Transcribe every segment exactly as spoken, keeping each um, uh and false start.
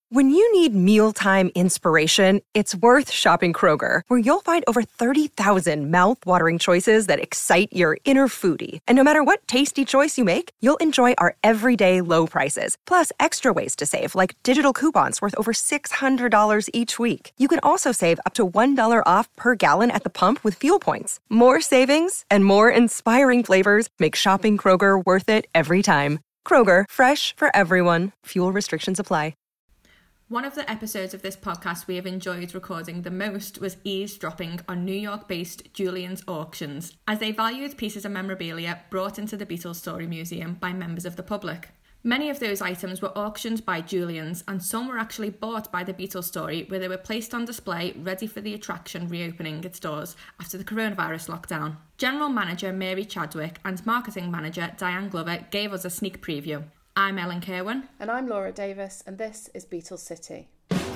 When you need mealtime inspiration, it's worth shopping Kroger, where you'll find over thirty thousand mouth-watering choices that excite your inner foodie. And no matter what tasty choice you make, you'll enjoy our everyday low prices, plus extra ways to save, like digital coupons worth over six hundred dollars each week. You can also save up to one dollar off per gallon at the pump with fuel points. More savings and more inspiring flavors make shopping Kroger worth it every time. Kroger, fresh for everyone. Fuel restrictions apply. One of the episodes of this podcast we have enjoyed recording the most was eavesdropping on New York-based Julien's Auctions, as they valued pieces of memorabilia brought into the Beatles Story Museum by members of the public. Many of those items were auctioned by Julien's, and some were actually bought by the Beatles Story, where they were placed on display ready for the attraction reopening its doors after the coronavirus lockdown. General Manager Mary Chadwick and Marketing Manager Diane Glover gave us a sneak preview. I'm Ellen Kerwin. And I'm Laura Davis, and this is Beatles City.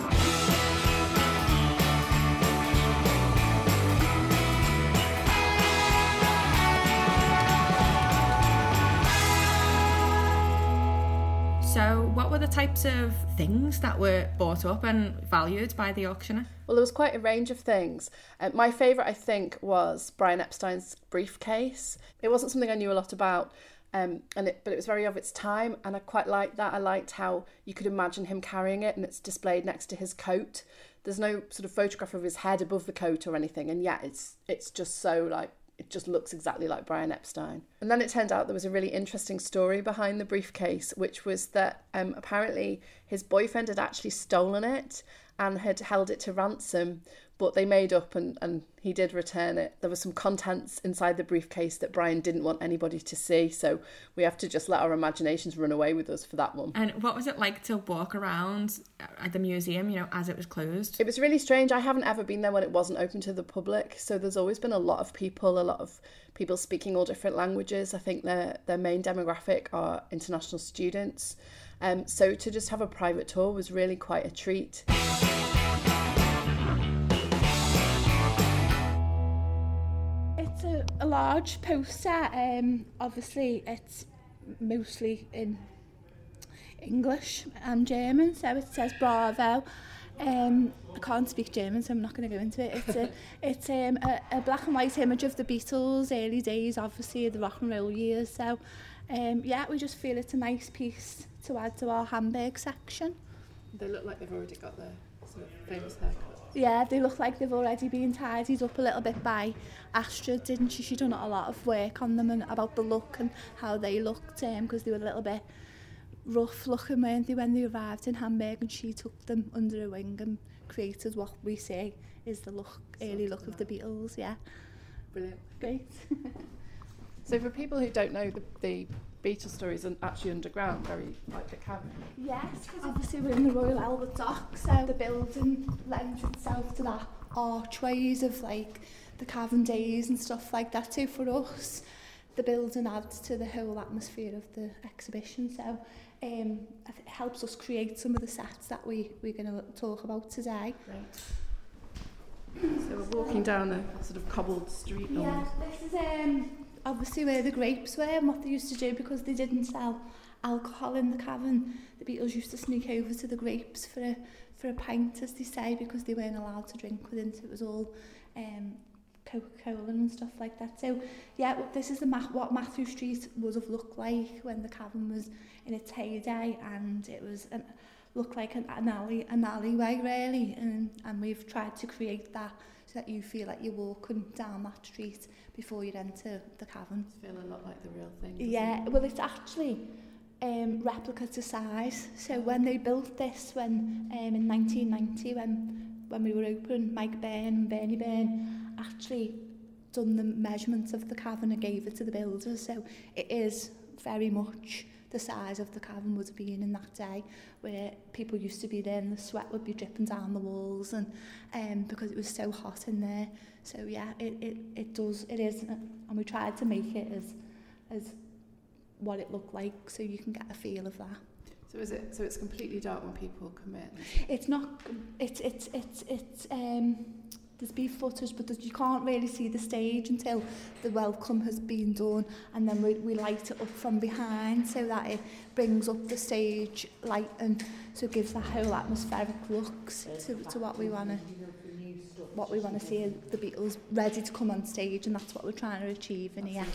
So what were the types of things that were bought up and valued by the auctioneer? Well, there was quite a range of things. Uh, my favourite, I think, was Brian Epstein's briefcase. It wasn't something I knew a lot about. Um, and it, but it was very of its time, and I quite liked that. I liked how you could imagine him carrying it, and it's displayed next to his coat. There's no sort of photograph of his head above the coat or anything, and yet it's it's just so like, it just looks exactly like Brian Epstein. And then it turned out there was a really interesting story behind the briefcase, which was that um, apparently his boyfriend had actually stolen it and had held it to ransom, but they made up and, and he did return it. There were some contents inside the briefcase that Brian didn't want anybody to see, so we have to just let our imaginations run away with us for that one. And what was it like to walk around at the museum, you know, as it was closed? It was really strange. I haven't ever been there when it wasn't open to the public, so there's always been a lot of people, a lot of people speaking all different languages. I think their their main demographic are international students. Um, so to just have a private tour was really quite a treat. It's a, a large poster. Um, obviously, it's mostly in English and German, so it says Bravo. Um, I can't speak German, so I'm not going to go into it. It's a, it's um, a, a black and white image of the Beatles, early days, obviously, the rock and roll years. So, um, yeah, we just feel it's a nice piece to add to our Hamburg section. They look like they've already got their sort of famous haircut. Yeah, they look like they've already been tidied up a little bit by Astrid, didn't she? She done a lot of work on them and about the look and how they looked, because um, they were a little bit rough looking, weren't they, when they arrived in Hamburg, and she took them under her wing and created what we say is the look, early look of the Beatles. Yeah, brilliant, great. So for people who don't know, the, the Beatles story is actually underground, very like a cavern. Yes, because obviously we're in the Royal Albert Dock, so the building lends itself to that archways of like the cavern days and stuff like that. So for us, the building adds to the whole atmosphere of the exhibition. So um, it helps us create some of the sets that we, we're going to talk about today. Right. So we're walking down a sort of cobbled street. Yeah, almost. This is um, obviously where the grapes were and what they used to do, because they didn't sell alcohol in the cavern. The Beatles used to sneak over to the grapes for a, for a pint, as they say, because they weren't allowed to drink within, so it was all um, Coca-Cola and stuff like that. So yeah, this is the Ma- what Mathew Street would have looked like when the cavern was in its heyday, and it was an, looked like an, an alley, an alleyway really, and and we've tried to create that so that you feel like you're walking down that street before you enter the cavern. It's feeling a lot like the real thing. Yeah, it? well, it's actually um, replica to size. So when they built this, when um, in nineteen ninety, when when we were open, Mike Byrne and Bernie Byrne actually done the measurements of the cavern and gave it to the builders. So it is very much the size of the cavern would have been in that day, where people used to be there and the sweat would be dripping down the walls, and um, because it was so hot in there. So yeah, it, it, it does, it is, and we tried to make it as as what it looked like, so you can get a feel of that. So is it? So it's completely dark when people come in? It's not. It's it's it's it's um. there's been footage, but you can't really see the stage until the welcome has been done, and then we, we light it up from behind so that it brings up the stage light, and so it gives that whole atmospheric look to, to what we want to what we want to see the Beatles ready to come on stage, and that's what we're trying to achieve in here.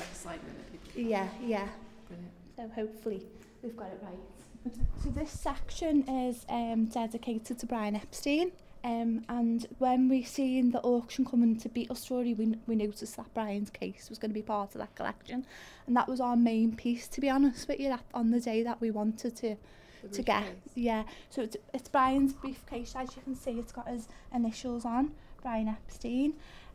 Yeah, yeah. Brilliant. So hopefully we've got it right. So this section is um, dedicated to Brian Epstein. Um, and when we seen the auction coming to Beatles Story, we, we noticed that Brian's case was going to be part of that collection, and that was our main piece, to be honest with you, that, on the day that we wanted to to get. Yeah, so it's, it's Brian's briefcase. As you can see, it's got his initials on, Brian Epstein,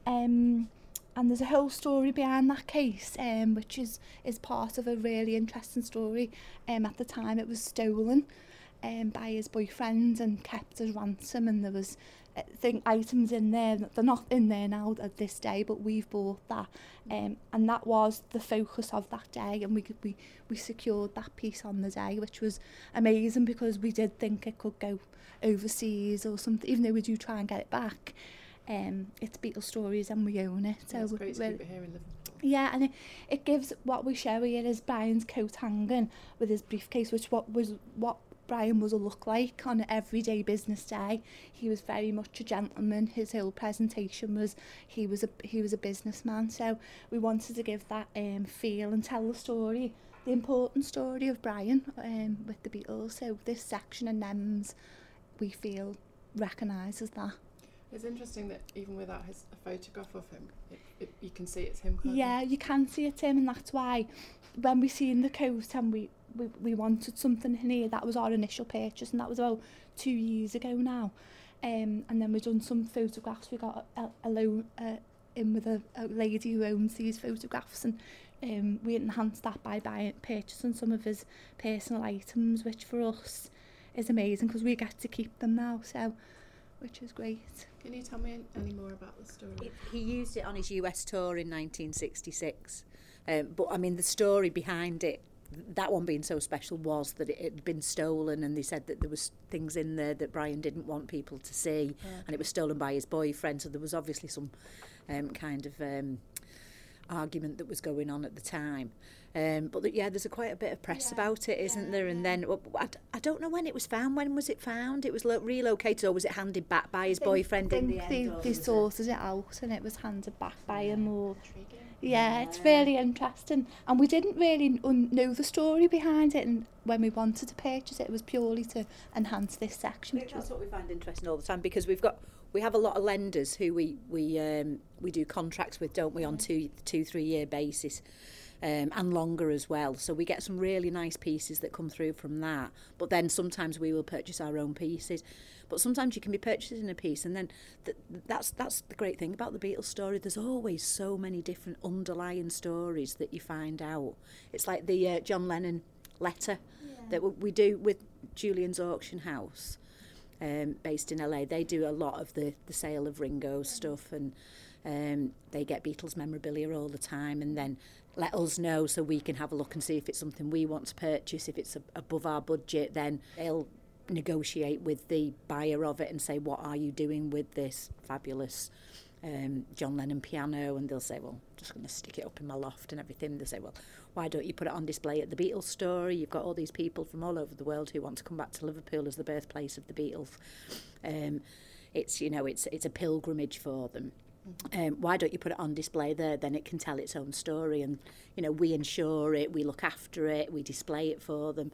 um, and there's a whole story behind that case, um, which is is part of a really interesting story. Um, at the time, it was stolen Um, by his boyfriend and kept as ransom, and there was uh, thing items in there that they're not in there now at this day, but we've bought that, um, and that was the focus of that day, and we could, we we secured that piece on the day, which was amazing because we did think it could go overseas or something, even though we do try and get it back. Um, it's Beatles Stories and we own it. So yeah, it's great to keep it here in Liverpool. Yeah, and it, it gives what we show here is Brian's coat hanging with his briefcase, which what was what Brian was a look like on an everyday business day. He was very much a gentleman. His whole presentation was he was a he was a businessman. So we wanted to give that um, feel and tell the story, the important story of Brian um, with the Beatles. So this section in Nems, we feel recognises that. It's interesting that even without his a photograph of him, it, it, you can see it's him. Yeah, you? you can see it's him, and that's why when we seen the coat and we, we, we wanted something in here, that was our initial purchase, and that was about two years ago now. Um, and then we've done some photographs. We got a, a loan uh, in with a, a lady who owns these photographs, and um, we enhanced that by buying, purchasing some of his personal items, which for us is amazing because we get to keep them now. So. Which is great. Can you tell me any more about the story? It, he used it on his U S tour in nineteen sixty-six. Um, but, I mean, the story behind it, that one being so special, was that it had been stolen, and they said that there was things in there that Brian didn't want people to see, yeah. And it was stolen by his boyfriend, so there was obviously some um, kind of um, argument that was going on at the time. Um, but yeah, there's a quite a bit of press yeah, about it, isn't yeah, there? And yeah. then well, I, I don't know when it was found. When was it found? It was lo- relocated, or was it handed back by his think, boyfriend think in the they, end? They sorted it out, and it was handed back by him. Or yeah, yeah, it's really interesting. And we didn't really un- know the story behind it, and when we wanted to purchase it, it was purely to enhance this section. That's was... what we find interesting all the time, because we've got. We have a lot of lenders who we we um, we do contracts with, don't we, on two two three year basis, um, and longer as well. So we get some really nice pieces that come through from that. But then sometimes we will purchase our own pieces. But sometimes you can be purchasing a piece, and then th- that's that's the great thing about the Beatles story. There's always so many different underlying stories that you find out. It's like the uh, John Lennon letter yeah. that w- we do with Julian's Auction House. Um, based in L A, they do a lot of the, the sale of Ringo's stuff, and um, they get Beatles memorabilia all the time, and then let us know so we can have a look and see if it's something we want to purchase. If it's a, above our budget, then they'll negotiate with the buyer of it and say, what are you doing with this fabulous um, John Lennon piano? And they'll say, well, I'm just going to stick it up in my loft and everything. They'll say, well, why don't you put it on display at the Beatles Story? You've got all these people from all over the world who want to come back to Liverpool as the birthplace of the Beatles. Um, it's, you know, it's it's a pilgrimage for them. Um, why don't you put it on display there? Then it can tell its own story, and you know, we insure it, we look after it, we display it for them.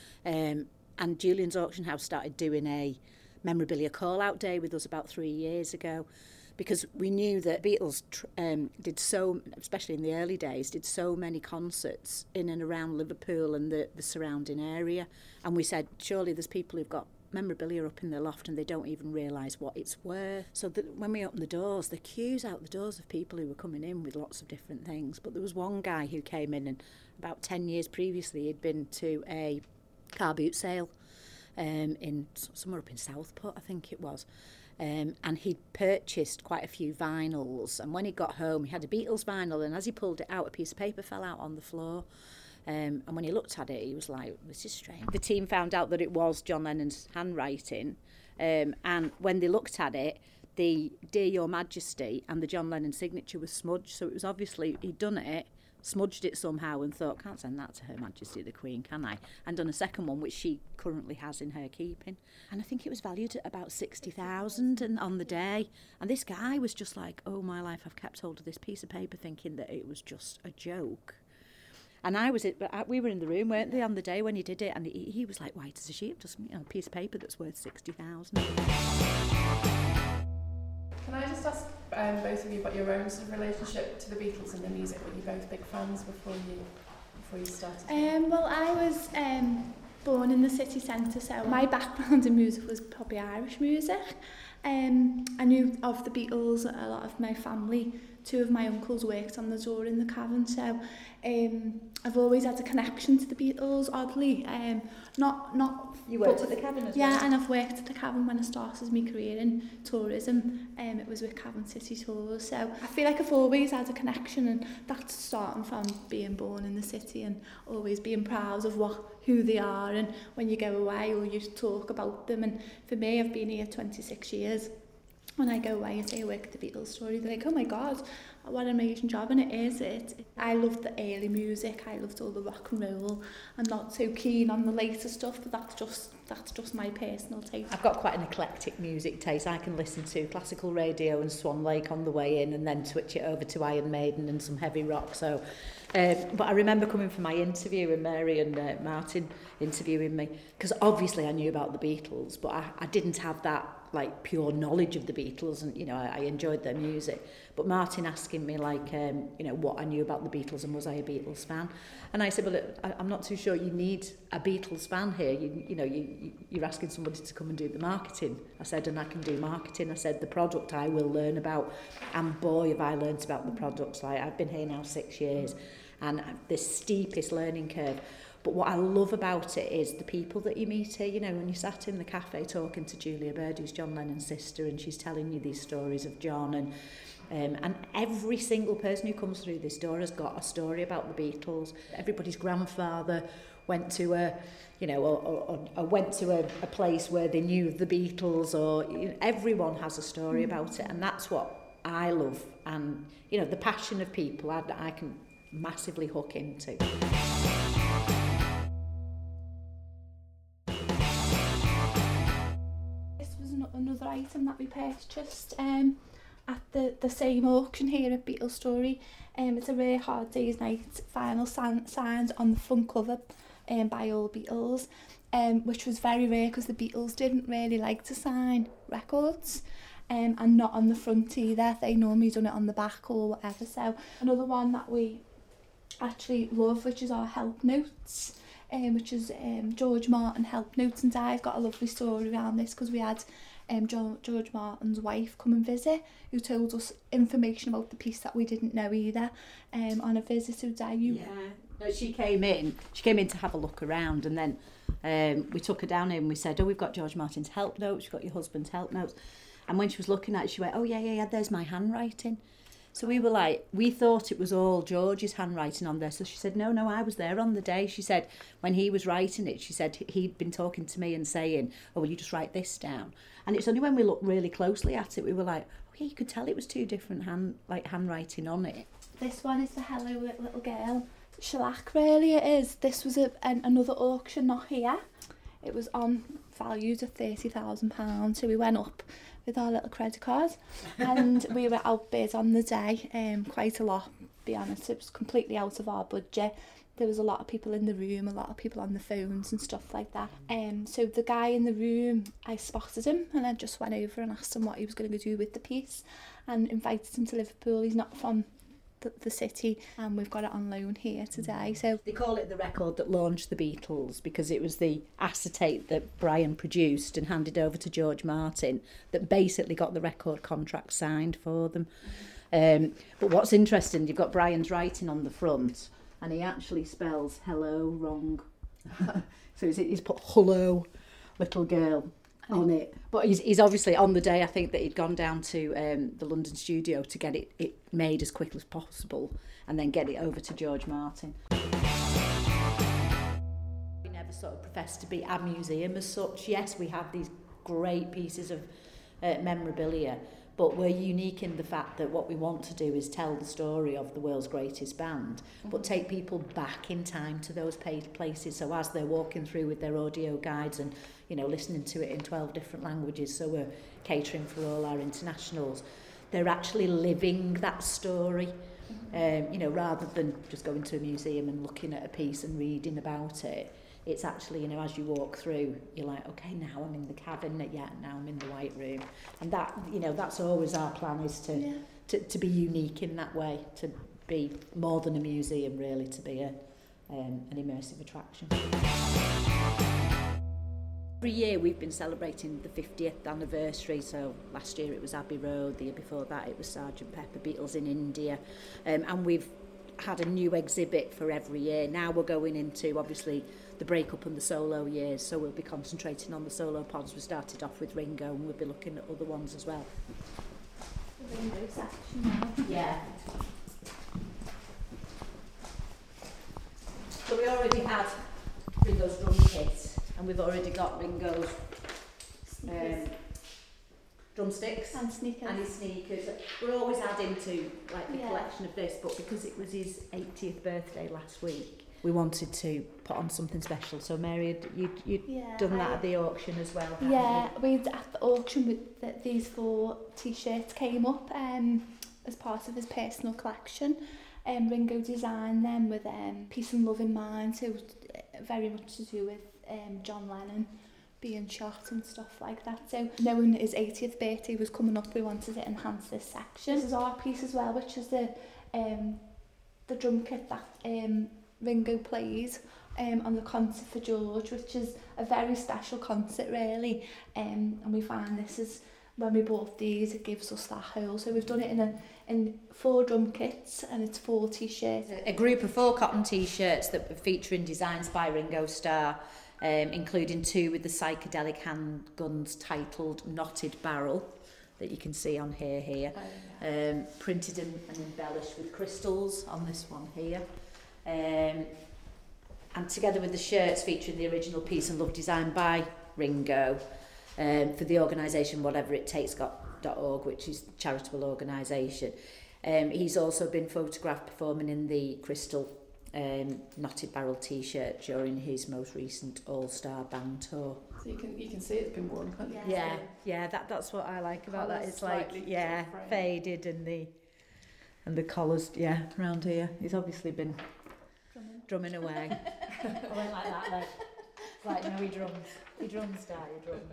Um, and Julian's Auction House started doing a memorabilia call-out day with us about three years ago, because we knew that Beatles tr- um, did so, especially in the early days, did so many concerts in and around Liverpool and the, the surrounding area. And we said, surely there's people who've got memorabilia up in their loft and they don't even realise what it's worth. So that when we opened the doors, the queues out the doors of people who were coming in with lots of different things. But there was one guy who came in, and about ten years previously he'd been to a car boot sale um, in somewhere up in Southport, I think it was. Um, and he'd purchased quite a few vinyls, and when he got home he had a Beatles vinyl, and as he pulled it out, a piece of paper fell out on the floor, um, and when he looked at it he was like, this is strange. The team found out that it was John Lennon's handwriting, um, and when they looked at it, the Dear Your Majesty and the John Lennon signature was smudged, so it was obviously he'd done it, smudged it somehow and thought, can't send that to Her Majesty the Queen, can I? And done a second one, which she currently has in her keeping. And I think it was valued at about sixty thousand and on the day. And this guy was just like, oh, my life, I've kept hold of this piece of paper thinking that it was just a joke. And I was, we were in the room, weren't they, on the day when he did it, and he, he was like, white as a sheet, just, you know, a piece of paper that's worth sixty thousand. Can I just ask um, both of you about your own sort of relationship to the Beatles and the music? Were you both big fans before you before you started? Um, well, I was um, born in the city centre, so my background in music was probably Irish music. Um, I knew of the Beatles, a lot of my family. Two of my uncles worked on the door in the Cavern, so um, I've always had a connection to the Beatles, oddly. Um, not, not. You worked at the Cavern as yeah, well? Yeah, and I've worked at the Cavern when I started my career in tourism. Um, it was with Cavern City Tours, so I feel like I've always had a connection, and that's starting from being born in the city and always being proud of what who they are, and when you go away or you talk about them. And for me, I've been here twenty-six years. When I go away and say I work at the Beatles story, they're like, oh my God, what an amazing job. And it is. It. I loved the early music. I loved all the rock and roll. I'm not so keen on the later stuff, but that's just that's just my personal taste. I've got quite an eclectic music taste. I can listen to classical radio and Swan Lake on the way in and then switch it over to Iron Maiden and some heavy rock. So, um, but I remember coming for my interview and Mary and uh, Martin interviewing me, because obviously I knew about the Beatles, but I, I didn't have that like pure knowledge of the Beatles, and you know I, I enjoyed their music. But Martin asking me like um, you know what I knew about the Beatles and was I a Beatles fan, and I said, well, I, I'm not too sure you need a Beatles fan here. You you know you you're asking somebody to come and do the marketing. I said, and I can do marketing. I said the product I will learn about, and boy have I learnt about the products. Like I've been here now six years, and the steepest learning curve. But what I love about it is the people that you meet here. You know, when you sat in the cafe talking to Julia Bird, who's John Lennon's sister, and she's telling you these stories of John, and um, and every single person who comes through this door has got a story about the Beatles. Everybody's grandfather went to a, you know, or, or, or went to a, a place where they knew the Beatles, or you know, everyone has a story about it, and that's what I love. And you know, the passion of people, I, I can massively hook into. Another item that we purchased um, at the, the same auction here at Beatles Story. Um, it's a Rare Hard Day's Night vinyl san- signed on the front cover um, by all Beatles, um, which was very rare because the Beatles didn't really like to sign records, um, and not on the front either. They normally done it on the back or whatever. So another one that we actually love, which is our help notes. Um, which is um, George Martin help notes, and I've got a lovely story around this because we had um, George Martin's wife come and visit, who told us information about the piece that we didn't know either, um, on a visit. So Di, you... Yeah, no, she came in, she came in to have a look around, and then um, we took her down and we said, oh, we've got George Martin's help notes, you've got your husband's help notes. And when she was looking at it, she went, oh yeah, yeah, yeah, there's my handwriting. So we were like, we thought it was all George's handwriting on there. So she said, no, no, I was there on the day. She said, when he was writing it, she said he'd been talking to me and saying, oh, will you just write this down? And it's only when we looked really closely at it, we were like, oh yeah, you could tell it was two different hand, like handwriting on it. This one is the Hello Little Girl. Shellac, really it is. This was a, an, another auction, not here. It was on valued at thirty thousand pounds. So we went up with our little credit card and we were outbid on the day, um, quite a lot, to be honest. It was completely out of our budget. There was a lot of people in the room, a lot of people on the phones and stuff like that. Um, so the guy in the room, I spotted him and I just went over and asked him what he was going to do with the piece and invited him to Liverpool. He's not from the, the city, and we've got it on loan here today. So they call it the record that launched the Beatles because it was the acetate that Brian produced and handed over to George Martin that basically got the record contract signed for them. Um, but what's interesting, you've got Brian's writing on the front, and he actually spells hello wrong. So he's, he's put hello little girl on it. But he's, he's obviously, on the day, I think that he'd gone down to um, the London studio to get it, it made as quickly as possible and then get it over to George Martin. We never sort of professed to be a museum as such. Yes, we have these great pieces of uh, memorabilia, but we're unique in the fact that what we want to do is tell the story of the world's greatest band, mm-hmm. but take people back in time to those places. So as they're walking through with their audio guides and, you know, listening to it in twelve different languages, so we're catering for all our internationals, they're actually living that story, mm-hmm. um, you know, rather than just going to a museum and looking at a piece and reading about it. It's actually, you know, as you walk through, you're like, okay, now I'm in the cabin, yeah, now I'm in the White Room. And that, you know, that's always our plan, is to, yeah. to, to be unique in that way, to be more than a museum, really, to be a um, an immersive attraction. Every year we've been celebrating the fiftieth anniversary, so last year it was Abbey Road, the year before that it was Sergeant Pepper, Beatles in India, um, and we've had a new exhibit for every year. Now we're going into, obviously, the breakup and the solo years, so we'll be concentrating on the solo pods. We started off with Ringo and we'll be looking at other ones as well. The Ringo section. Yeah. So we already had Ringo's drum kit, and we've already got Ringo's um, drumsticks and sneakers. And his sneakers. We're always adding to like the yeah. collection of this, but because it was his eightieth birthday last week, we wanted to put on something special. So Mary, you you'd yeah, done that I, at the auction as well. Yeah, we at the auction with the, these four t-shirts came up um, as part of his personal collection. Um, Ringo designed them with um, peace and love in mind, so very much to do with um, John Lennon being shot and stuff like that. So knowing his eightieth birthday was coming up, we wanted to enhance this section. This is our piece as well, which is the um, the drum kit that um, Ringo plays um, on the concert for George, which is a very special concert really, um, and we find this is, when we bought these, it gives us that whole. So we've done it in a in four drum kits, and it's four t-shirts. A group of four cotton t-shirts that were featuring designs by Ringo Starr, um, including two with the psychedelic handguns titled Knotted Barrel, that you can see on here here, um, printed and, and embellished with crystals on this one here. Um, and together with the shirts featuring the original Peace and Love design by Ringo, um, for the organisation Whatever It Takes dot org, which is a charitable organisation. Um, he's also been photographed performing in the crystal um, Knotted Barrel t-shirt during his most recent All-Star Band tour. So you can you can see it's been worn, can't you? Yeah, yeah, yeah that that's what I like about that. It's like, yeah, faded, and the and the collars, yeah, around here. He's obviously been drumming, drumming away. I went like that then. It's like, no, he drums. He drums, Dad, he drums.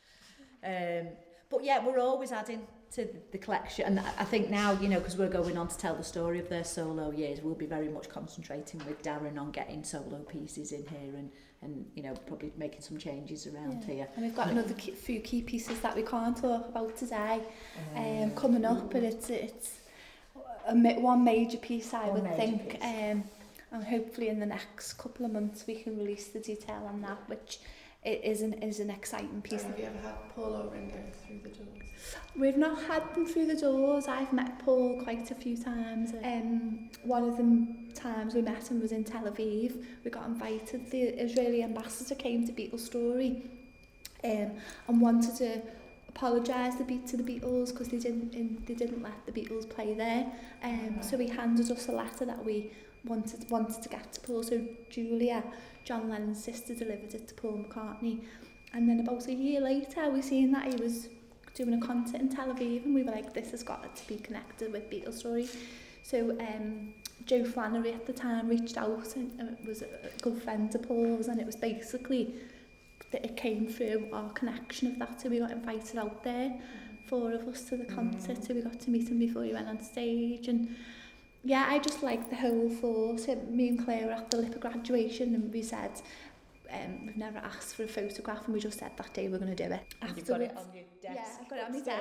Um, but yeah, we're always adding to the collection, and I think now, you know, because we're going on to tell the story of their solo years, we'll be very much concentrating with Darren on getting solo pieces in here, and, and you know, probably making some changes around yeah. here. And we've got and another key, few key pieces that we can't talk about today um, um, coming up, but it's it's a, one major piece, I would think, piece. Um, and hopefully in the next couple of months we can release the detail on that, which it is an, is an exciting piece. Have you ever had Paul or Ringo through the doors? We've not had them through the doors. I've met Paul quite a few times. Um, one of the times we met him was in Tel Aviv. We got invited. The Israeli ambassador came to Beatles Story um, and wanted to apologise to the Beatles because they didn't in, they didn't let the Beatles play there. Um, so he handed us a letter that we wanted wanted to get to Paul. So Julia, John Lennon's sister, delivered it to Paul McCartney, and then about a year later we seen that he was doing a concert in Tel Aviv, and we were like, this has got to be connected with Beatles Story. So um, Joe Flannery at the time reached out, and it was a good friend of Paul's, and it was basically that it came through our connection of that. So we got invited out there, four of us, to the concert. So we got to meet him before he went on stage, and yeah, I just like the whole thought. So me and Claire were at the Lipa graduation, and we said, um, we've never asked for a photograph, and we just said that day we're going to do it. Afterwards, you've got it on your desk. Yeah, I've got it on my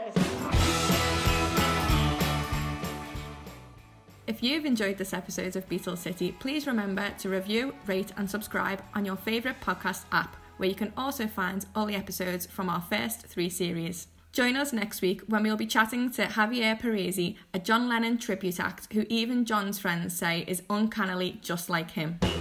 desk. If you've enjoyed this episode of Beatles City, please remember to review, rate and subscribe on your favourite podcast app, where you can also find all the episodes from our first three series. Join us next week when we'll be chatting to Javier Parisi, a John Lennon tribute act who even John's friends say is uncannily just like him.